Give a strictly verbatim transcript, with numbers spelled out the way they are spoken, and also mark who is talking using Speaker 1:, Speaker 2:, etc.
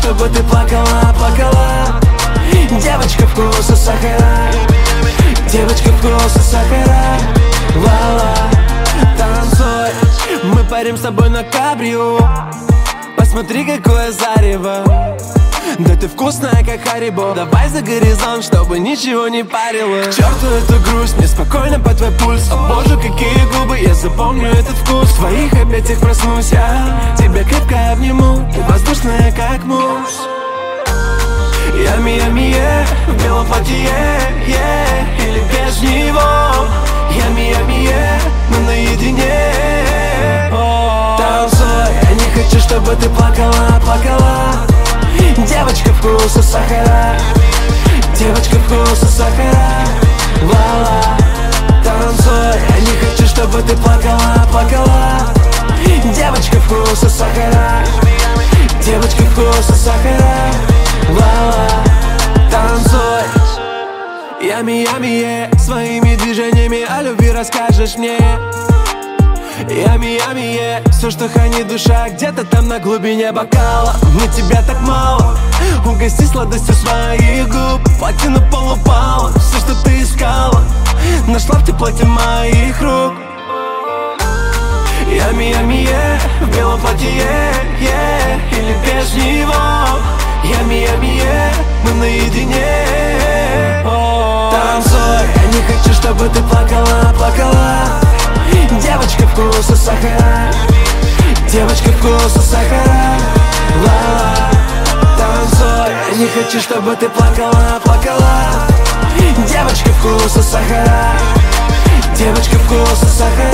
Speaker 1: чтобы ты плакала, плакала. Девочка вкуса сахара, девочка вкуса сахара. Ла-ла, танцуй. Мы парим с тобой на кабрио. Посмотри, какое зарево. Да ты вкусная, как Харибо. Давай за горизонт, чтобы ничего не парило. К черту эту грусть, мне спокойно по твой пульс. О боже, какие губы, я запомню этот вкус. В твоих объятиях проснусь я, тебя крепко обниму. Ты воздушная, как муж. Ями, ями, е, в белом платье, е, или без него. Ями, ями, е, мы наедине. Танцуй, я не хочу, чтобы ты плакала, плакала. Девочка вкуса сахара, девочка вкуса сахара. Ла-ла, танцуй, я не хочу, чтобы ты плакала, плакала. Девочка вкуса сахара, девочка вкуса сахара. Ла-ла, танцуй. Ями, ями, е, своими движениями о любви расскажешь мне. Ями, ями, е, все, что хранит душа, где-то там на глубине бокала. Мне тебя так мало, угости сладостью своих губ. Платье на пол упало, все, что ты искала, нашла в теплоте моих рук. Ями, ями, е, в белом платье, е, или без него. Ями, ями, е, мы наедине. Танцуй, я не хочу, чтобы ты плакала, плакала. Девочка вкуса сахара, девочка вкуса сахара. Ла-ла, танцуй, я не хочу, чтобы ты плакала, плакала. Девочка вкуса сахара, девочка вкуса сахара.